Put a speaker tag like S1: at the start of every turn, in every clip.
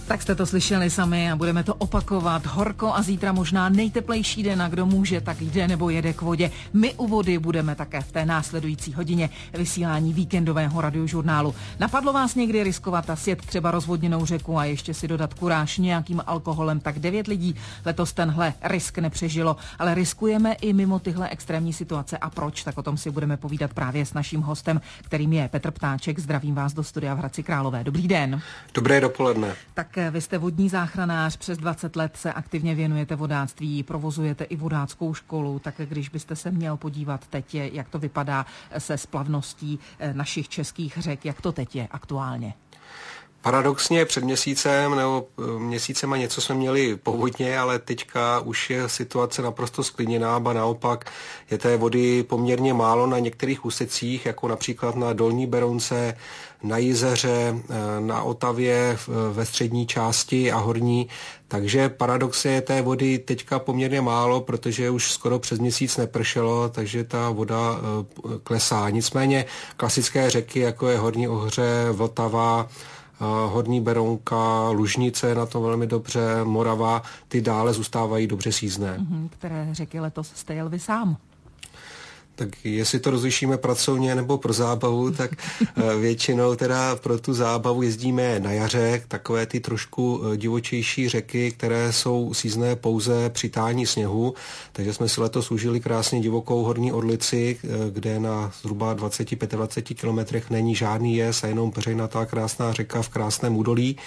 S1: Tak jste to slyšeli sami a budeme to opakovat. Horko a zítra možná nejteplejší den, a kdo může, tak jde nebo jede k vodě. My u vody budeme také v té následující hodině vysílání víkendového radiožurnálu. Napadlo vás někdy riskovat a sjet třeba rozvodněnou řeku a ještě si dodat kuráž nějakým alkoholem? Tak 9 lidí letos tenhle risk nepřežilo, ale riskujeme i mimo tyhle extrémní situace. A proč? Tak o tom si budeme povídat právě s naším hostem, kterým je Petr Ptáček. Zdravím vás do studia v Hradci Králové. Dobrý den.
S2: Dobré dopoledne.
S1: Tak vy jste vodní záchranář, přes 20 let se aktivně věnujete vodáctví, provozujete i vodáckou školu, tak když byste se měl podívat teď, jak to vypadá se splavností našich českých řek, jak to teď je aktuálně?
S2: Paradoxně před měsícem nebo měsícem a něco jsme měli povodně, ale teďka už je situace naprosto sklidněná, ba naopak je té vody poměrně málo na některých úsecích, jako například na Dolní Berounce, na Jizeře, na Otavě ve střední části a horní. Takže paradoxně je té vody teďka poměrně málo, protože už skoro přes měsíc nepršelo, takže ta voda klesá. Nicméně klasické řeky, jako je Horní Ohře, Vltava, Horní Berounka, Lužnice na to velmi dobře, Morava, ty dále zůstávají dobře sízné.
S1: Které řeky letos jste jel vy sám?
S2: Tak jestli to rozlišíme pracovně nebo pro zábavu, tak většinou teda pro tu zábavu jezdíme na jaře, takové ty trošku divočejší řeky, které jsou sízné pouze při tání sněhu, takže jsme si letos užili krásně divokou Horní Orlici, kde na zhruba 20-25 kilometrech není žádný jez a jenom peřejnatá krásná řeka v krásném údolí.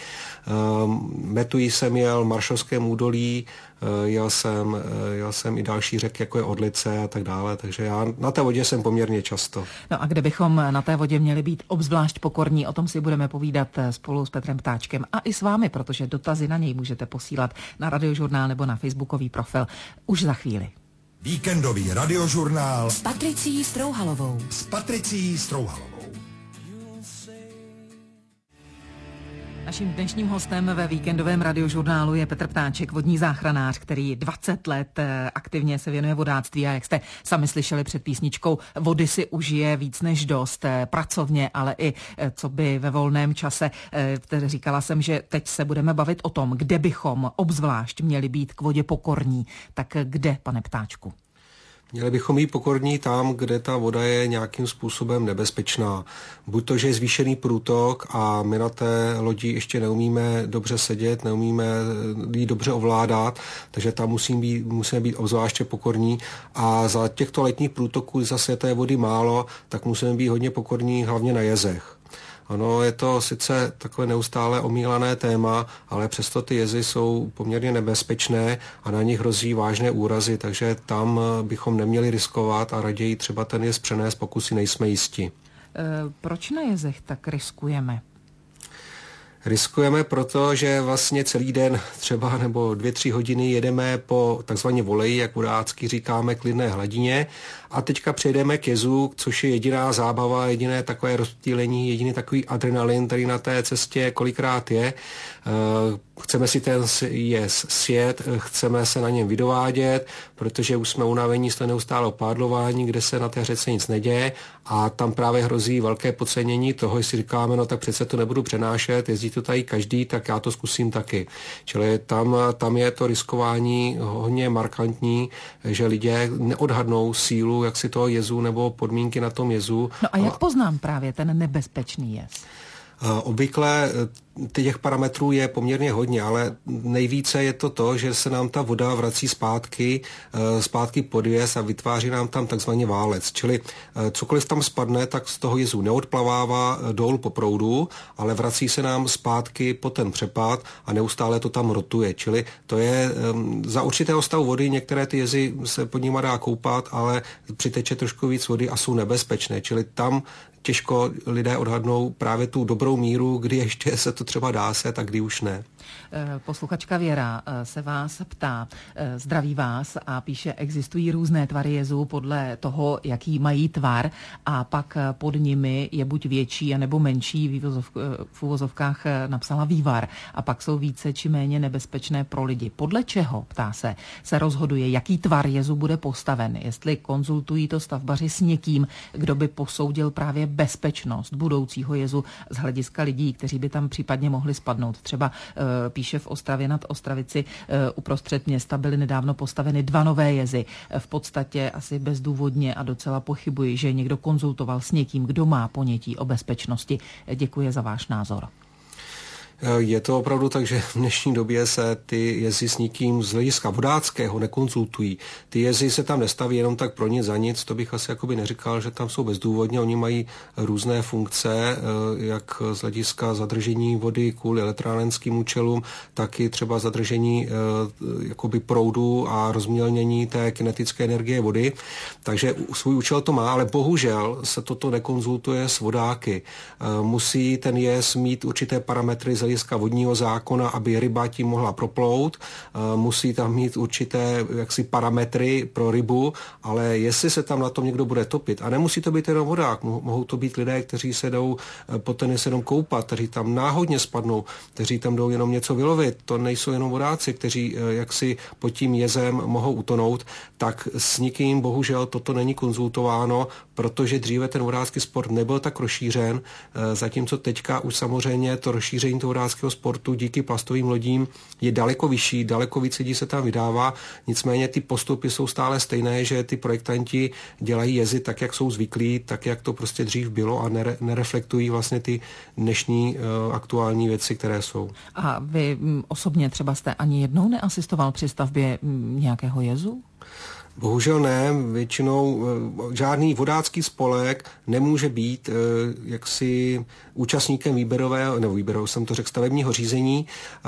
S2: Metuji jsem jel v Maršovském údolí, jel jsem i další řeky, jako je Orlice a tak dále, takže já na té vodě jsem poměrně často.
S1: No a kde bychom na té vodě měli být obzvlášť pokorní, o tom si budeme povídat spolu s Petrem Ptáčkem a i s vámi, protože dotazy na něj můžete posílat na radiožurnál nebo na facebookový profil už za chvíli.
S3: Víkendový radiožurnál
S1: S Patricií Strouhalovou. Naším dnešním hostem ve víkendovém radiožurnálu je Petr Ptáček, vodní záchranář, který 20 let aktivně se věnuje vodáctví a jak jste sami slyšeli před písničkou, vody si užije víc než dost, pracovně, ale i co by ve volném čase. Říkala jsem, že teď se budeme bavit o tom, kde bychom obzvlášť měli být k vodě pokorní. Tak kde, pane Ptáčku?
S2: Měli bychom být pokorní tam, kde ta voda je nějakým způsobem nebezpečná. Buď to, že je zvýšený průtok a my na té lodi ještě neumíme dobře sedět, neumíme ji dobře ovládat, takže tam musíme být obzvláště pokorní. A za těchto letních průtoků zase té vody málo, tak musíme být hodně pokorní hlavně na jezech. Ono je to sice takové neustále omílané téma, ale přesto ty jezy jsou poměrně nebezpečné a na nich hrozí vážné úrazy, takže tam bychom neměli riskovat a raději třeba ten jez přenést, pokud si nejsme jisti.
S1: Proč na jezech tak riskujeme?
S2: Riskujeme proto, že vlastně celý den třeba nebo 2-3 hodiny jedeme po takzvaně voleji, jak vodácky říkáme, klidné hladině a teďka přejdeme k jezu, což je jediná zábava, jediné takové rozptýlení, jediný takový adrenalin, který na té cestě kolikrát je. Chceme si ten jez sjet, chceme se na něm vydovádět, protože už jsme unavení z toho neustále opádlování, kde se na té řece nic neděje a tam právě hrozí velké podcenění toho, jestli říkáme, no tak přece to nebudu přenášet, jezdí to tady každý, tak já to zkusím taky. Čili tam je to riskování hodně markantní, že lidé neodhadnou sílu jaksi toho jezu nebo podmínky na tom jezu.
S1: No a jak poznám právě ten nebezpečný jez?
S2: Obvykle těch parametrů je poměrně hodně, ale nejvíce je to, že se nám ta voda vrací zpátky pod jez a vytváří nám tam takzvaný válec. Čili cokoliv tam spadne, tak z toho jezu neodplavává dolů po proudu, ale vrací se nám zpátky po ten přepad a neustále to tam rotuje. Čili to je za určitého stavu vody, některé ty jezy se pod nimi dá koupat, ale přiteče trošku víc vody a jsou nebezpečné. Čili tam těžko lidé odhadnou právě tu dobrou míru, kdy ještě se to třeba dá se, tak kdy už ne.
S1: Posluchačka Věra se vás ptá, zdraví vás a píše, existují různé tvary jezů podle toho, jaký mají tvar a pak pod nimi je buď větší, anebo menší, v uvozovkách napsala vývar a pak jsou více či méně nebezpečné pro lidi. Podle čeho, ptá se rozhoduje, jaký tvar jezu bude postaven, jestli konzultují to stavbaři s někým, kdo by posoudil právě bezpečnost budoucího jezu z hlediska lidí, kteří by tam případně mohli spadnout. Třeba píše v Ostravě nad Ostravici, uprostřed města byly nedávno postaveny 2 nové jezy. V podstatě asi bezdůvodně a docela pochybuji, že někdo konzultoval s někým, kdo má ponětí o bezpečnosti. Děkuji za váš názor.
S2: Je to opravdu tak, že v dnešní době se ty jezy s nikým z hlediska vodáckého nekonzultují. Ty jezy se tam nestaví jenom tak pro nic za nic, to bych asi jakoby neříkal, že tam jsou bezdůvodně. Oni mají různé funkce, jak z hlediska zadržení vody kvůli elektrárenským účelům, tak i třeba zadržení jakoby proudu a rozmělnění té kinetické energie vody. Takže svůj účel to má, ale bohužel se toto nekonzultuje s vodáky. Musí ten jez mít určité parametry z hlediska vodního zákona, aby ryba tím mohla proplout. Musí tam mít určité jaksi parametry pro rybu, ale jestli se tam na tom někdo bude topit, a nemusí to být jenom vodák, mohou to být lidé, kteří se jdou po tenise jenom koupat, kteří tam náhodně spadnou, kteří tam jdou jenom něco vylovit, to nejsou jenom vodáci, kteří jaksi pod tím jezem mohou utonout, tak s nikým bohužel toto není konzultováno, protože dříve ten vodácký sport nebyl tak rozšířen, zatímco teďka už samozřejmě to rozšíření toho vodáckého sportu díky plastovým lodím je daleko vyšší, daleko víc lidí se tam vydává, nicméně ty postupy jsou stále stejné, že ty projektanti dělají jezy tak, jak jsou zvyklí, tak, jak to prostě dřív bylo a nereflektují vlastně ty dnešní aktuální věci, které jsou.
S1: A vy osobně třeba jste ani jednou neasistoval při stavbě nějakého jezu?
S2: Bohužel ne, většinou žádný vodácký spolek nemůže být jaksi účastníkem výběrového jsem to řekl, stavebního řízení.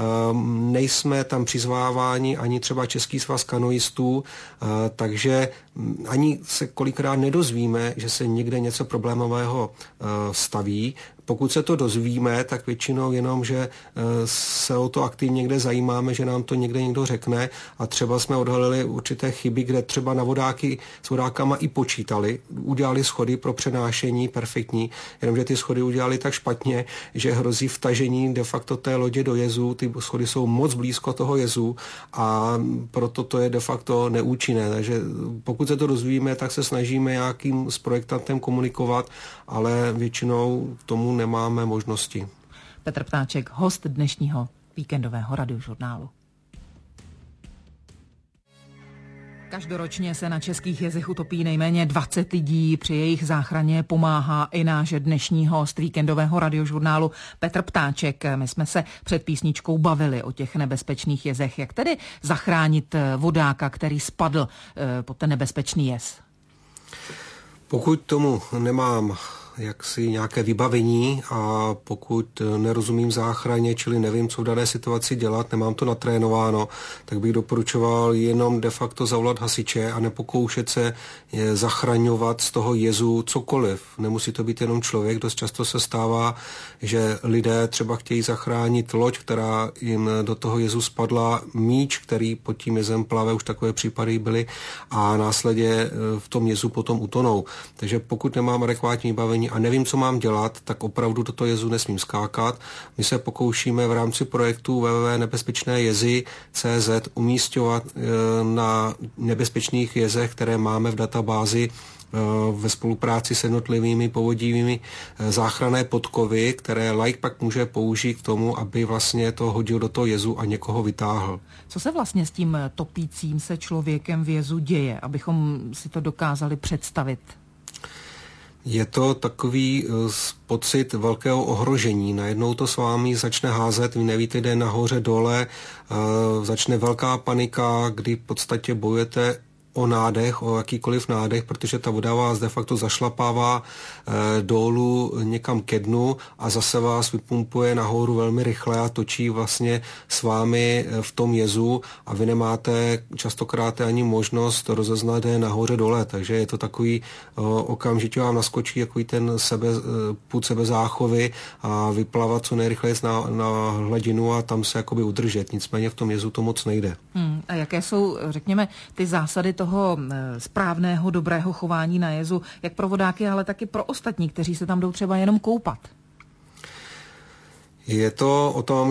S2: Nejsme tam přizváváni ani třeba Český svaz kanoistů, takže ani se kolikrát nedozvíme, že se někde něco problémového staví. Pokud se to dozvíme, tak většinou jenom, že se o to aktivně někde zajímáme, že nám to někde někdo řekne a třeba jsme odhalili určité chyby, kde třeba na vodáky s vodákama i počítali, udělali schody pro přenášení perfektní, jenomže ty schody udělali tak špatně, že hrozí vtažení de facto té lodě do jezu, ty schody jsou moc blízko toho jezu a proto to je de facto neúčinné. Takže pokud se to dozvíme, tak se snažíme nějakým s projektantem komunikovat, ale většinou tomu nemáme možnosti.
S1: Petr Ptáček, host dnešního víkendového radiožurnálu. Každoročně se na českých jezech utopí nejméně 20 lidí. Při jejich záchraně pomáhá i náš dnešní host víkendového radiožurnálu Petr Ptáček. My jsme se před písničkou bavili o těch nebezpečných jezech. Jak tedy zachránit vodáka, který spadl pod ten nebezpečný jez?
S2: Pokud tomu nemám jaksi nějaké vybavení a pokud nerozumím záchraně, čili nevím, co v dané situaci dělat, nemám to natrénováno, tak bych doporučoval jenom de facto zavolat hasiče a nepokoušet se zachraňovat z toho jezu cokoliv. Nemusí to být jenom člověk, dost často se stává, že lidé třeba chtějí zachránit loď, která jim do toho jezu spadla, míč, který pod tím jezem plave, už takové případy byly a následně v tom jezu potom utonou. Takže pokud nemám adekvátní vybavení a nevím, co mám dělat, tak opravdu do toho jezu nesmím skákat. My se pokoušíme v rámci projektu www.nebezpečnéjezy.cz umísťovat na nebezpečných jezech, které máme v databázi ve spolupráci s jednotlivými povodívými záchranné podkovy, které laik pak může použít k tomu, aby vlastně to hodil do toho jezu a někoho vytáhl.
S1: Co se vlastně s tím topícím se člověkem v jezu děje, abychom si to dokázali představit?
S2: Je to takový pocit velkého ohrožení. Najednou to s vámi začne házet, vy nevíte, kde nahoře, dole, začne velká panika, kdy v podstatě bojujete o nádech, o jakýkoliv nádech, protože ta voda vás de facto zašlapává dolů někam ke dnu a zase vás vypumpuje nahoru velmi rychle a točí vlastně s vámi v tom jezu a vy nemáte častokrát ani možnost rozeznat, kde je nahoře dole, takže je to takový okamžitě vám naskočí takový ten pud sebezáchovy a vyplavat co nejrychleji na hladinu a tam se jakoby udržet. Nicméně v tom jezu to moc nejde.
S1: A jaké jsou, řekněme, ty zásady toho správného, dobrého chování na jezu, jak pro vodáky, ale taky pro ostatní, kteří se tam jdou třeba jenom koupat?
S2: Je to o tom, že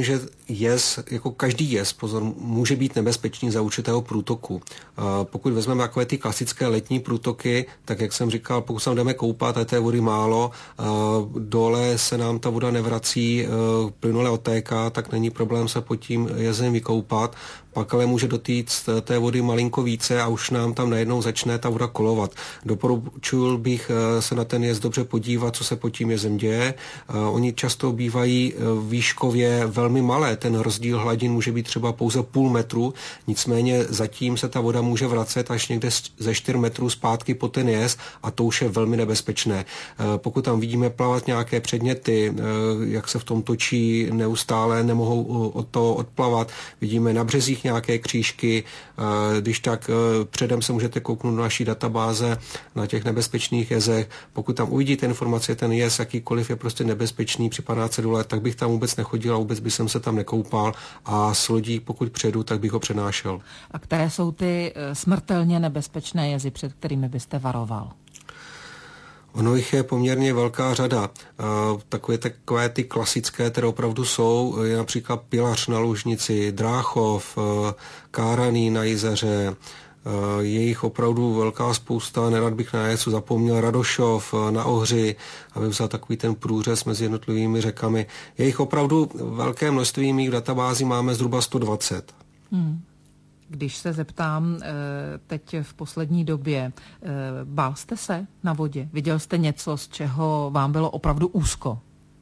S2: jez, jako každý jez, pozor, může být nebezpečný za určitého průtoku. Pokud vezmeme takové ty klasické letní průtoky, tak jak jsem říkal, pokud se tam jdeme koupat a té vody málo, dole se nám ta voda nevrací, plynule otéká, tak není problém se pod tím jezem vykoupat. Pak ale může dotýct té vody malinko více a už nám tam najednou začne ta voda kolovat. Doporučil bych se na ten jez dobře podívat, co se pod tím jezem děje. Oni často bývají výškově velmi malé. Ten rozdíl hladin může být třeba pouze půl metru, nicméně zatím se ta voda může vracet až někde ze 4 metrů zpátky po ten jez a to už je velmi nebezpečné. Pokud tam vidíme plavat nějaké předměty, jak se v tom točí, neustále nemohou od toho odplavat, vidíme na březích nějaké křížky, když tak předem se můžete kouknout do naší databáze na těch nebezpečných jezech. Pokud tam uvidíte informace, ten jez jakýkoliv je prostě nebezpečný, připadá cedule, tak bych tam vůbec nechodil a vůbec bych se tam nekoupal a s lodí, pokud přijedu, tak bych ho přenášel.
S1: A které jsou ty smrtelně nebezpečné jezy, před kterými byste varoval?
S2: Ono jich je poměrně velká řada. Takové ty klasické, které opravdu jsou, je například Pilař na Lužnici, Dráchov, Káraný na Jizeře, je jich opravdu velká spousta, nerad bych na něco zapomněl, Radošov na Ohři, aby vzal takový ten průřez mezi jednotlivými řekami. Je jich opravdu velké množství, mých databází máme zhruba 120.
S1: Když se zeptám teď v poslední době, bál jste se na vodě? Viděl jste něco, z čeho vám bylo opravdu úzko?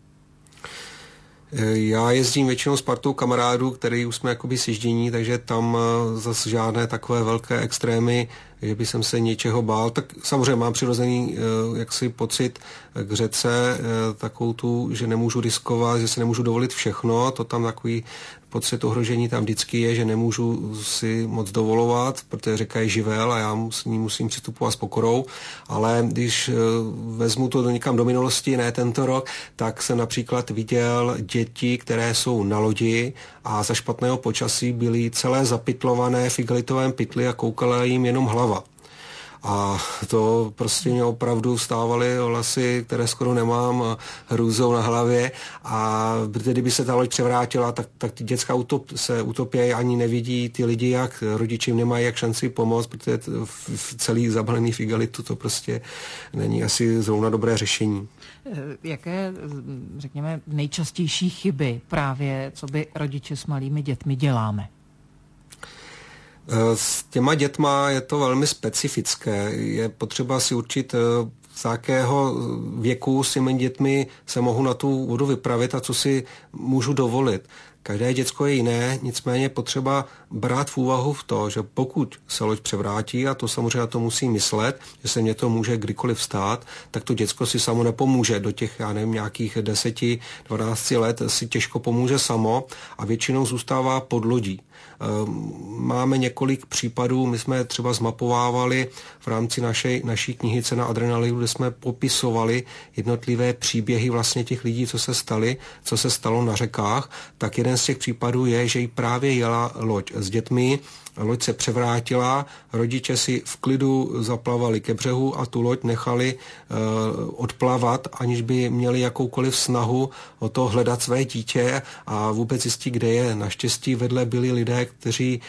S2: Já jezdím většinou s partou kamarádů, který už jsme jakoby sježdění, takže tam zase žádné takové velké extrémy, že by jsem se něčeho bál. Tak samozřejmě mám přirozený jaksi pocit k řece, takovou tu, že nemůžu riskovat, že si nemůžu dovolit všechno, to tam takový pocit ohrožení tam vždycky je, že nemůžu si moc dovolovat, protože řeka je živel a já musím přistupovat s pokorou, ale když vezmu to někam do minulosti, ne tento rok, tak jsem například viděl děti, které jsou na lodi a za špatného počasí byly celé zapytlované v igelitovém pytli a koukala jim jenom hlava. A to prostě mě opravdu vstávaly vlasy, které skoro nemám, hrůzou na hlavě. A kdyby se ta loď převrátila, tak ty děcka se utopí, ani nevidí ty lidi, jak rodiči nemají jak šanci pomoct, protože celý zabalený v igelitu to prostě není asi zrovna dobré řešení.
S1: Jaké, řekněme, nejčastější chyby právě, co by rodiče s malými dětmi děláme?
S2: S těma dětma je to velmi specifické. Je potřeba si určit, z jakého věku s těmi dětmi se mohu na tu vodu vypravit a co si můžu dovolit. Každé děcko je jiné, nicméně je potřeba brát v úvahu v to, že pokud se loď převrátí, a to samozřejmě na to musí myslet, že se mě to může kdykoliv stát, tak to děcko si samo nepomůže. Do těch, já nevím, nějakých 10-12 let si těžko pomůže samo a většinou zůstává pod lodí. Máme několik případů, my jsme třeba zmapovávali v rámci naší knihy Cena adrenalinu, kde jsme popisovali jednotlivé příběhy vlastně těch lidí, co se stalo na řekách, tak jeden z těch případů je, že jí právě jela loď s dětmi, loď se převrátila, rodiče si v klidu zaplavali ke břehu a tu loď nechali odplavat, aniž by měli jakoukoliv snahu o to hledat své dítě a vůbec zjistit, kde je. Naštěstí vedle byli lidé, kteří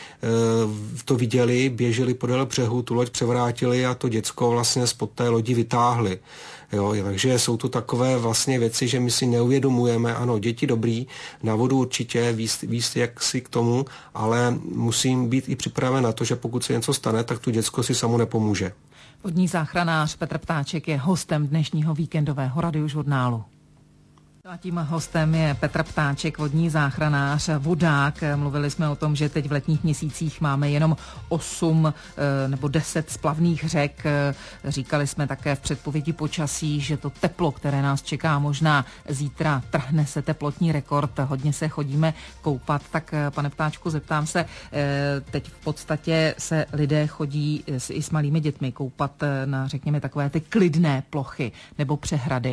S2: to viděli, běželi podél břehu, tu loď převrátili a to děcko vlastně spod té lodi vytáhli. Jo, takže jsou to takové vlastně věci, že my si neuvědomujeme, ano, děti dobrý, na vodu určitě, víc jak si k tomu, ale musím být i připraven na to, že pokud se něco stane, tak tu děcko si samo nepomůže.
S1: Vodní záchranář Petr Ptáček je hostem dnešního víkendového radiožurnálu. A tím hostem je Petr Ptáček, vodní záchranář, vodák. Mluvili jsme o tom, že teď v letních měsících máme jenom 8 nebo 10 splavných řek. Říkali jsme také v předpovědi počasí, že to teplo, které nás čeká, možná zítra trhne se teplotní rekord. Hodně se chodíme koupat. Tak pane Ptáčku, zeptám se, teď v podstatě se lidé chodí i s malými dětmi koupat na, řekněme, takové ty klidné plochy nebo přehrady.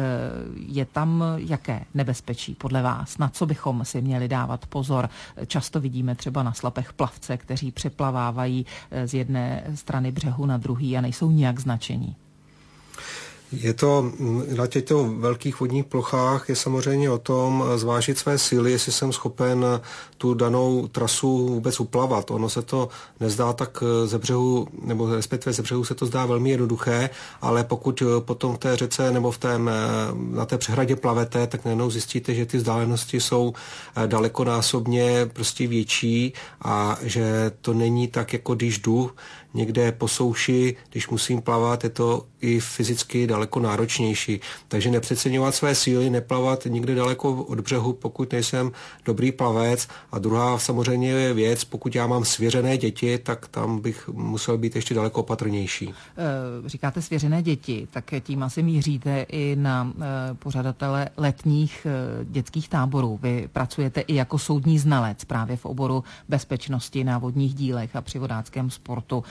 S1: Je tam jaké nebezpečí podle vás? Na co bychom si měli dávat pozor? Často vidíme třeba na slapech plavce, kteří přeplavávají z jedné strany břehu na druhý a nejsou nijak značení.
S2: Je to na těchto velkých vodních plochách je samozřejmě o tom zvážit své síly, jestli jsem schopen tu danou trasu vůbec uplavat. Ono se to nezdá tak ze břehu, nebo respektive ze břehu se to zdá velmi jednoduché, ale pokud potom v té řece nebo na té přehradě plavete, tak najednou zjistíte, že ty vzdálenosti jsou dalekonásobně prostě větší a že to není tak, jako když jdu někde po souši, když musím plavat, je to i fyzicky daleko náročnější. Takže nepřeceňovat své síly, neplavat nikde daleko od břehu, pokud nejsem dobrý plavec. A druhá samozřejmě je věc, pokud já mám svěřené děti, tak tam bych musel být ještě daleko opatrnější.
S1: Říkáte svěřené děti, tak tím asi míříte i na pořadatele letních dětských táborů. Vy pracujete i jako soudní znalec právě v oboru bezpečnosti na vodních dílech a při vodáckém sportu.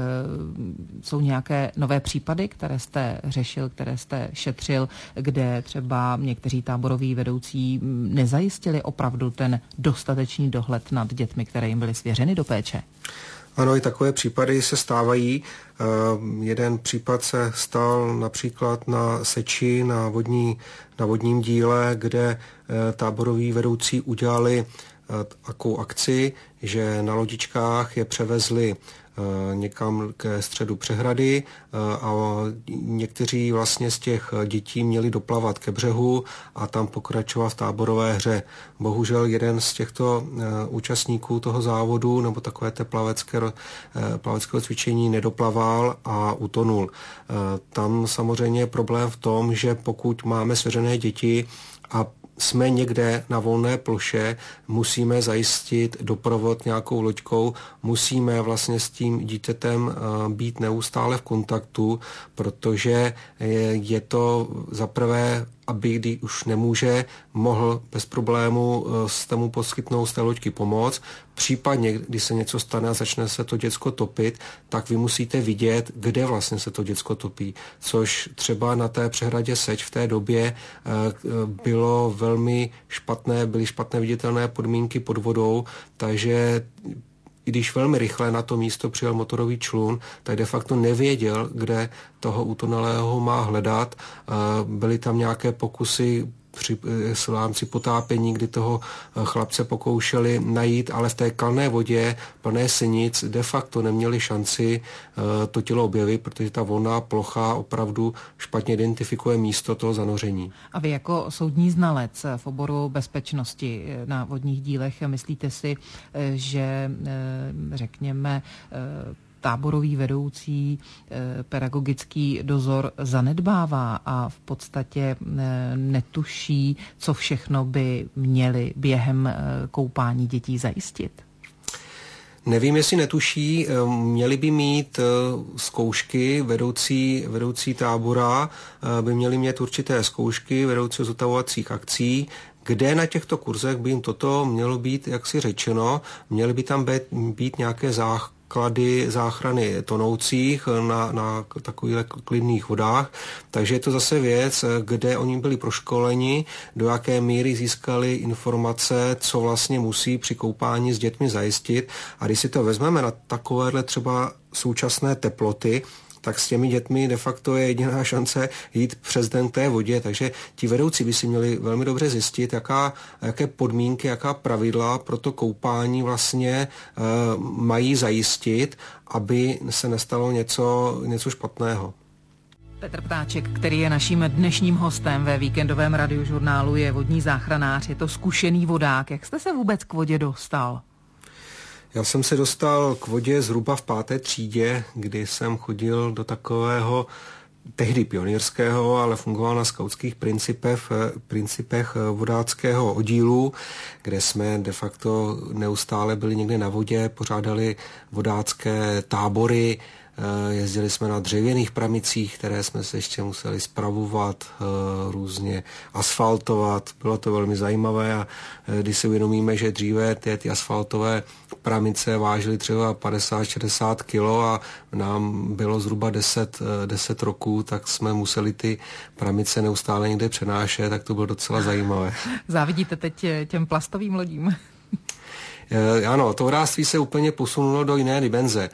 S1: Jsou nějaké nové případy, které jste řešil, které jste šetřil, kde třeba někteří táboroví vedoucí nezajistili opravdu ten dostatečný dohled nad dětmi, které jim byly svěřeny do péče?
S2: Ano, i takové případy se stávají. Jeden případ se stal například na Seči, na vodním díle, kde táboroví vedoucí udělali takovou akci, že na lodičkách je převezli někam ke středu přehrady a někteří vlastně z těch dětí měli doplavat ke břehu a tam pokračovat v táborové hře. Bohužel jeden z těchto účastníků toho závodu nebo takové té plaveckého cvičení nedoplaval a utonul. Tam samozřejmě je problém v tom, že pokud máme svěřené děti a jsme někde na volné ploše, musíme zajistit doprovod nějakou loďkou, musíme vlastně s tím dítětem být neustále v kontaktu, protože je to zaprvé, aby když už nemůže, mohl bez problému s tomu poskytnout z té loďky pomoc. Případně, když se něco stane a začne se to děcko topit, tak vy musíte vidět, kde vlastně se to děcko topí. Což třeba na té přehradě Seč v té době bylo velmi špatné, byly špatné viditelné podmínky pod vodou, takže i když velmi rychle na to místo přijel motorový člun, tak de facto nevěděl, kde toho utonulého má hledat. Byly tam nějaké pokusy při rámci potápění, kdy toho chlapce pokoušeli najít, ale v té kalné vodě plné sinic de facto neměli šanci to tělo objevit, protože ta volná plocha opravdu špatně identifikuje místo toho zanoření.
S1: A vy jako soudní znalec v oboru bezpečnosti na vodních dílech, myslíte si, že řekněme táborový vedoucí pedagogický dozor zanedbává a v podstatě netuší, co všechno by měli během koupání dětí zajistit?
S2: Nevím, jestli netuší, měli by mít zkoušky, vedoucí tábora by měli mít určité zkoušky vedoucí zotavovacích akcí, kde na těchto kurzech by jim toto mělo být, jak si řečeno, měly by tam být nějaké základy záchrany tonoucích na takových klidných vodách. Takže je to zase věc, kde oni byli proškoleni, do jaké míry získali informace, co vlastně musí při koupání s dětmi zajistit. A když si to vezmeme na takovéhle třeba současné teploty, tak s těmi dětmi de facto je jediná šance jít přes den té vodě, takže ti vedoucí by si měli velmi dobře zjistit, jaké podmínky, jaká pravidla pro to koupání vlastně mají zajistit, aby se nestalo něco špatného.
S1: Petr Ptáček, který je naším dnešním hostem ve víkendovém radiožurnálu, je vodní záchranář, je to zkušený vodák. Jak jste se vůbec k vodě dostal?
S2: Já jsem se dostal k vodě zhruba v 5. třídě, kdy jsem chodil do takového tehdy pionýrského, ale fungoval na skautských principech vodáckého oddílu, kde jsme de facto neustále byli někde na vodě, pořádali vodácké tábory, jezdili jsme na dřevěných pramicích, které jsme se ještě museli spravovat, různě asfaltovat. Bylo to velmi zajímavé a když si uvědomíme, že dříve ty asfaltové pramice vážily třeba 50-60 kilo a nám bylo zhruba 10 roků, tak jsme museli ty pramice neustále někde přenášet, tak to bylo docela zajímavé.
S1: Závidíte teď těm plastovým lodím?
S2: Ano, to vodáctví se úplně posunulo do jiné dimenze.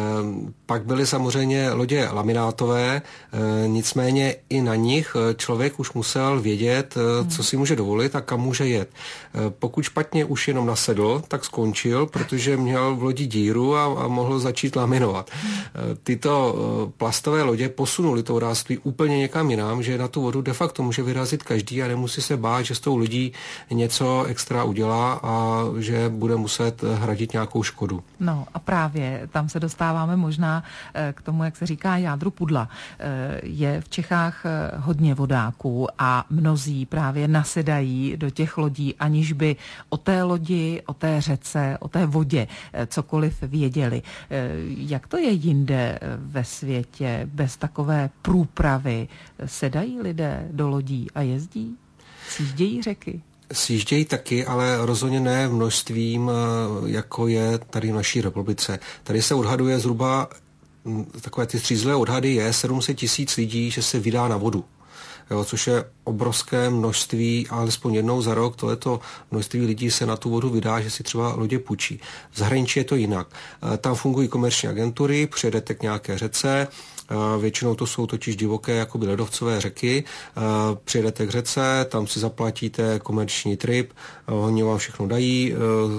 S2: Pak byly samozřejmě lodě laminátové, nicméně i na nich člověk už musel vědět, co si může dovolit a kam může jet. Pokud špatně už jenom nasedl, tak skončil, protože měl v lodi díru a mohl začít laminovat. Tyto plastové lodě posunuly to vodáctví úplně někam jinam, že na tu vodu de facto může vyrazit každý a nemusí se bát, že s tou lodí něco extra udělá a že bude muset hradit nějakou škodu.
S1: No a právě tam se dostáváme možná k tomu, jak se říká, jádru pudla. Je v Čechách hodně vodáků a mnozí právě nasedají do těch lodí, aniž by o té lodi, o té řece, o té vodě cokoliv věděli. Jak to je jinde ve světě bez takové průpravy? Sedají lidé do lodí a jezdí? Sjíždějí řeky?
S2: Sjíždějí taky, ale rozhodně ne množstvím, jako je tady v naší republice. Tady se odhaduje zhruba, takové ty střízlivé odhady je 700 000 lidí, že se vydá na vodu. Jo, což je obrovské množství, alespoň jednou za rok tohleto množství lidí se na tu vodu vydá, že si třeba lodě půjčí. V zahraničí je to jinak. Tam fungují komerční agentury, přijedete k nějaké řece, většinou to jsou totiž divoké jakoby ledovcové řeky. Přijedete k řece, tam si zaplatíte komerční trip, oni vám všechno dají,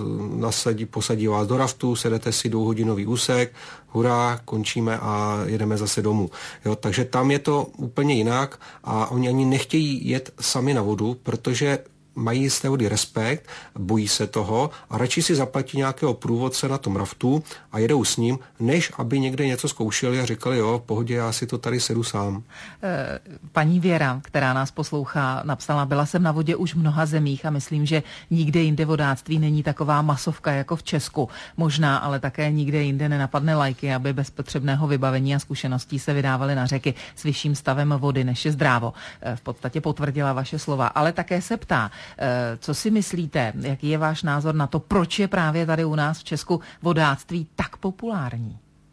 S2: posadí vás do raftu, sedete si 2hodinový úsek, hurá, končíme a jedeme zase domů. Jo, takže tam je to úplně jinak a oni ani nechtějí jet sami na vodu, protože mají z té vody respekt, bojí se toho a radši si zaplatí nějakého průvodce na tom raftu a jedou s ním, než aby někde něco zkoušeli a říkali, jo, v pohodě, já si to tady sedu sám.
S1: Paní Věra, která nás poslouchá, napsala, byla jsem na vodě už v mnoha zemích a myslím, že nikde jinde vodáctví není taková masovka jako v Česku. Možná, ale také nikde jinde nenapadne lajky, aby bez potřebného vybavení a zkušeností se vydávali na řeky s vyšším stavem vody, než je zdrávo. V podstatě potvrdila vaše slova, ale také se ptá, co si myslíte, jaký je váš názor na to, proč je právě tady u nás v Česku vodáctví tak populární?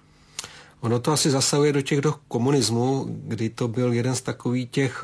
S2: Ono to asi zasahuje do těch dob komunismu, kdy to byl jeden z takových těch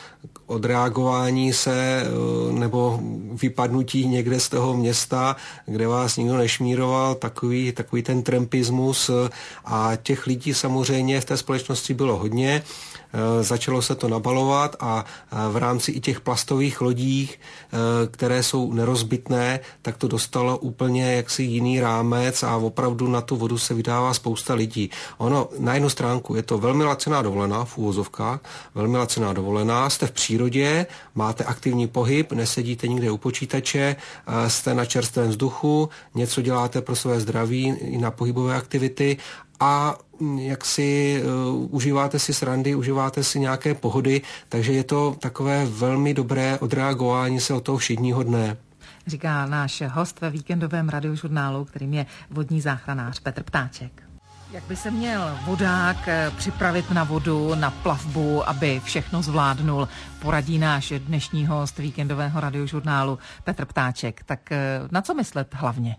S2: odreagování se nebo vypadnutí někde z toho města, kde vás nikdo nešmíroval, takový ten trampismus a těch lidí samozřejmě v té společnosti bylo hodně. Začalo se to nabalovat a v rámci i těch plastových lodí, které jsou nerozbitné, tak to dostalo úplně jaksi jiný rámec a opravdu na tu vodu se vydává spousta lidí. Ono na jednu stránku je to velmi laciná dovolená v úvozovkách, velmi laciná dovolená, jste v přírodě, máte aktivní pohyb, nesedíte nikde u počítače, jste na čerstvém vzduchu, něco děláte pro své zdraví i na pohybové aktivity a jak si užíváte si srandy, užíváte si nějaké pohody, takže je to takové velmi dobré odreagování se od toho všedního dne.
S1: Říká náš host ve víkendovém radiožurnálu, kterým je vodní záchranář Petr Ptáček. Jak by se měl vodák připravit na vodu, na plavbu, aby všechno zvládnul, poradí náš dnešní host víkendového radiožurnálu Petr Ptáček. Tak na co myslet hlavně?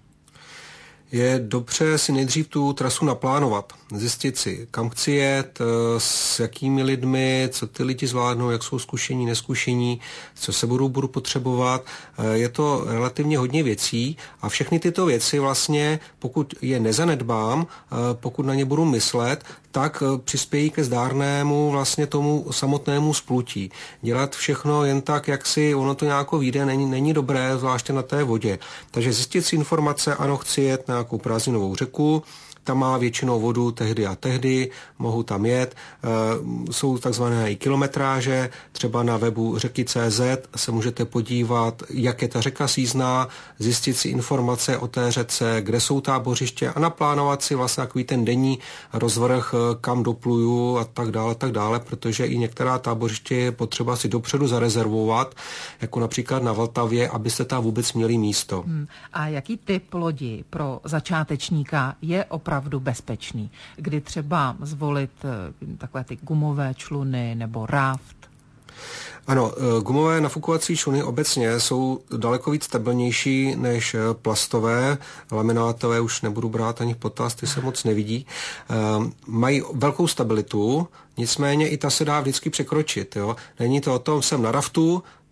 S2: Je dobře si nejdřív tu trasu naplánovat, zjistit si, kam chci jet, s jakými lidmi, co ty lidi zvládnou, jak jsou zkušení, neskušení, co se budu potřebovat. Je to relativně hodně věcí a všechny tyto věci vlastně, pokud je nezanedbám, pokud na ně budu myslet, tak přispějí ke zdárnému vlastně tomu samotnému splutí. Dělat všechno jen tak, jak si ono to nějako vyjde, není dobré, zvláště na té vodě. Takže zjistit si informace, ano, chci jet na nějakou prázdninovou řeku, tam má většinou vodu tehdy a tehdy, mohu tam jet. Jsou takzvané i kilometráže, třeba na webu řeky.cz se můžete podívat, jak je ta řeka sízná, zjistit si informace o té řece, kde jsou tábořiště a naplánovat si vlastně takový ten denní rozvrh, kam dopluju a tak dále, protože i některá tábořiště je potřeba si dopředu zarezervovat, jako například na Vltavě, abyste tam vůbec měli místo.
S1: A jaký typ lodi pro začátečníka je opravdu bezpečný, kdy třeba zvolit takové ty gumové čluny nebo raft?
S2: Ano, gumové nafukovací čluny obecně jsou daleko víc stabilnější než plastové, laminátové už nebudu brát ani v potaz, ty se moc nevidí. Mají velkou stabilitu, nicméně i ta se dá vždycky překročit. Jo? Není to o tom, jsem na raftu,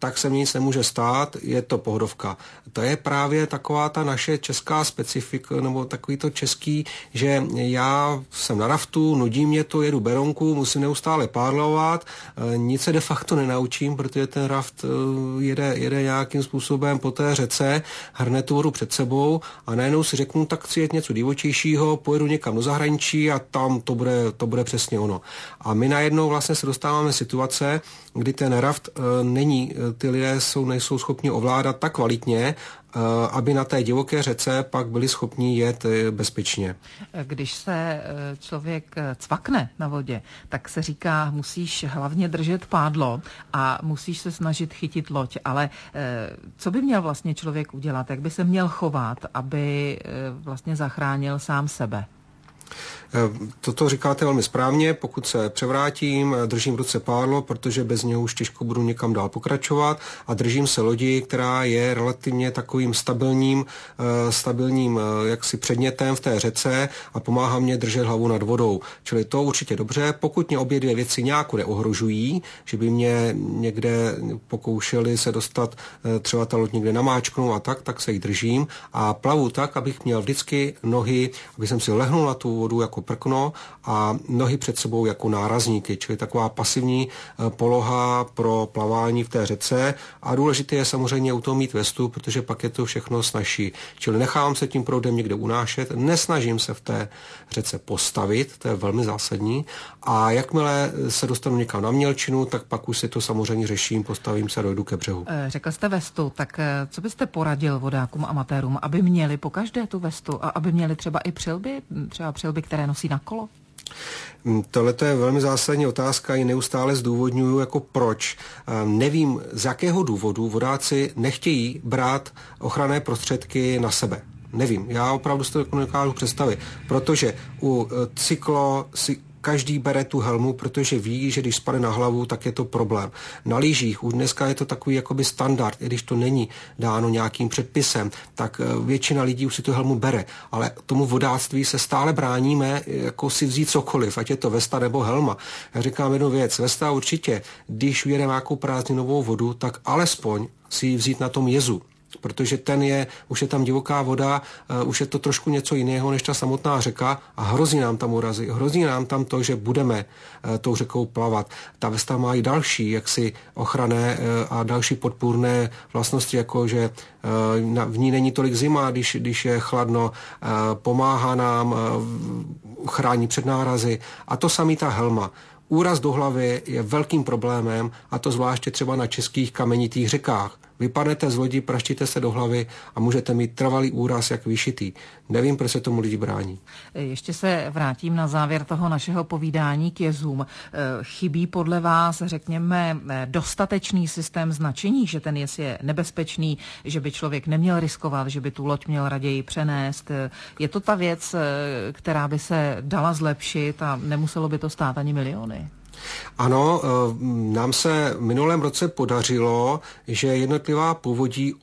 S2: tak se mi nic nemůže stát, je to pohodovka. To je právě taková ta naše česká specifika, nebo takový to český, že já jsem na raftu, nudí mě to, jedu beronku, musím neustále pádlovat, nic se de facto nenaučím, protože ten raft jede nějakým způsobem po té řece, hrne tu vodu před sebou a najednou si řeknu, tak chci jet něco divočejšího, pojedu někam do zahraničí a tam to bude přesně ono. A my najednou vlastně se dostáváme situace, kdy ten raft ty lidé nejsou schopni ovládat tak kvalitně, aby na té divoké řece pak byli schopni jet bezpečně.
S1: Když se člověk cvakne na vodě, tak se říká, musíš hlavně držet pádlo a musíš se snažit chytit loď. Ale co by měl vlastně člověk udělat? Jak by se měl chovat, aby vlastně zachránil sám sebe?
S2: Toto říkáte velmi správně, pokud se převrátím, držím v ruce pádlo, protože bez něho už těžko budu někam dál pokračovat a držím se lodi, která je relativně takovým stabilním jaksi předmětem v té řece a pomáhá mě držet hlavu nad vodou. Čili to určitě dobře, pokud mě obě dvě věci nějak neohrožují, že by mě někde pokoušeli se dostat třeba ta loď někde namáčknout a tak se jí držím a plavu tak, abych měl vždycky nohy, aby jsem si lehnul na tu vodu jako prkno a nohy před sebou jako nárazníky, čili taková pasivní poloha pro plavání v té řece a důležité je samozřejmě u toho mít vestu, protože pak je to všechno snazší. Čili nechám se tím proudem někde unášet, nesnažím se v té řece postavit, to je velmi zásadní a jakmile se dostanu někam na mělčinu, tak pak už si to samozřejmě řeším, postavím se a dojdu ke břehu.
S1: Řekl jste vestu, tak co byste poradil vodákům amatérům, aby měli pokaždé tu vestu a aby měli třeba i přilby, které nosí na kolo?
S2: Tohle je velmi zásadní otázka, ji neustále zdůvodňuju jako proč. Nevím, z jakého důvodu vodáci nechtějí brát ochranné prostředky na sebe. Nevím, já opravdu si to nedokážu představit, protože u cyklo si každý bere tu helmu, protože ví, že když spadne na hlavu, tak je to problém. Na lyžích už dneska je to takový jakoby standard, i když to není dáno nějakým předpisem, tak většina lidí už si tu helmu bere. Ale tomu vodáctví se stále bráníme jako si vzít cokoliv, ať je to vesta nebo helma. Já říkám jednu věc, vesta určitě, když ujede nějakou prázdninovou vodu, tak alespoň si ji vzít na tom jezu. Protože už je tam divoká voda, už je to trošku něco jiného než ta samotná řeka a hrozí nám tam úrazy, hrozí nám tam to, že budeme tou řekou plavat. Ta vesta má i další jaksi ochranné a další podpůrné vlastnosti, jako že v ní není tolik zima, když je chladno, pomáhá nám, chrání před nárazy a to samý ta helma. Úraz do hlavy je velkým problémem a to zvláště třeba na českých kamenitých řekách. Vypadnete z lodi, praštíte se do hlavy a můžete mít trvalý úraz jak vyšitý. Nevím, proč se tomu lidi brání.
S1: Ještě se vrátím na závěr toho našeho povídání k jezům. Chybí podle vás, řekněme, dostatečný systém značení, že ten jez je nebezpečný, že by člověk neměl riskovat, že by tu loď měl raději přenést? Je to ta věc, která by se dala zlepšit a nemuselo by to stát ani miliony?
S2: Ano, nám se v minulém roce podařilo, že jednotlivá povodí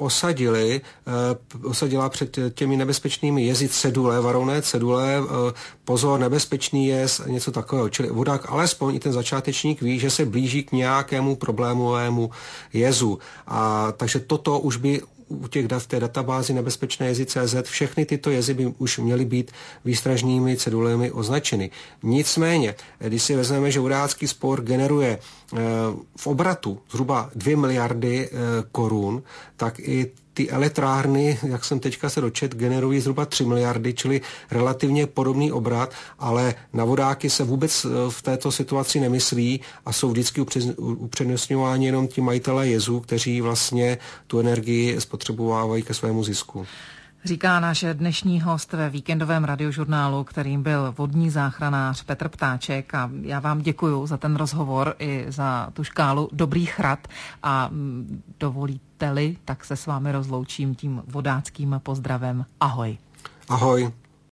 S2: osadila před těmi nebezpečnými jezy cedule, varovné cedule, pozor, nebezpečný jez, něco takového. Čili vodák alespoň i ten začátečník ví, že se blíží k nějakému problémovému jezu. Takže toto už by v té databázi nebezpečné jezy.cz všechny tyto jezy by už měly být výstražnými cedulemi označeny. Nicméně, když si vezmeme, že vodácký sport generuje v obratu zhruba 2 miliardy korun, tak i ty elektrárny, jak jsem teďka se dočet, generují zhruba 3 miliardy, čili relativně podobný obrat, ale na vodáky se vůbec v této situaci nemyslí a jsou vždycky upřednostňováni jenom ti majitelé jezů, kteří vlastně tu energii spotřebovávají ke svému zisku.
S1: Říká náš dnešní host ve víkendovém radiožurnálu, kterým byl vodní záchranář Petr Ptáček, a já vám děkuju za ten rozhovor i za tu škálu dobrých rad a dovolíte-li, tak se s vámi rozloučím tím vodáckým pozdravem. Ahoj.
S2: Ahoj.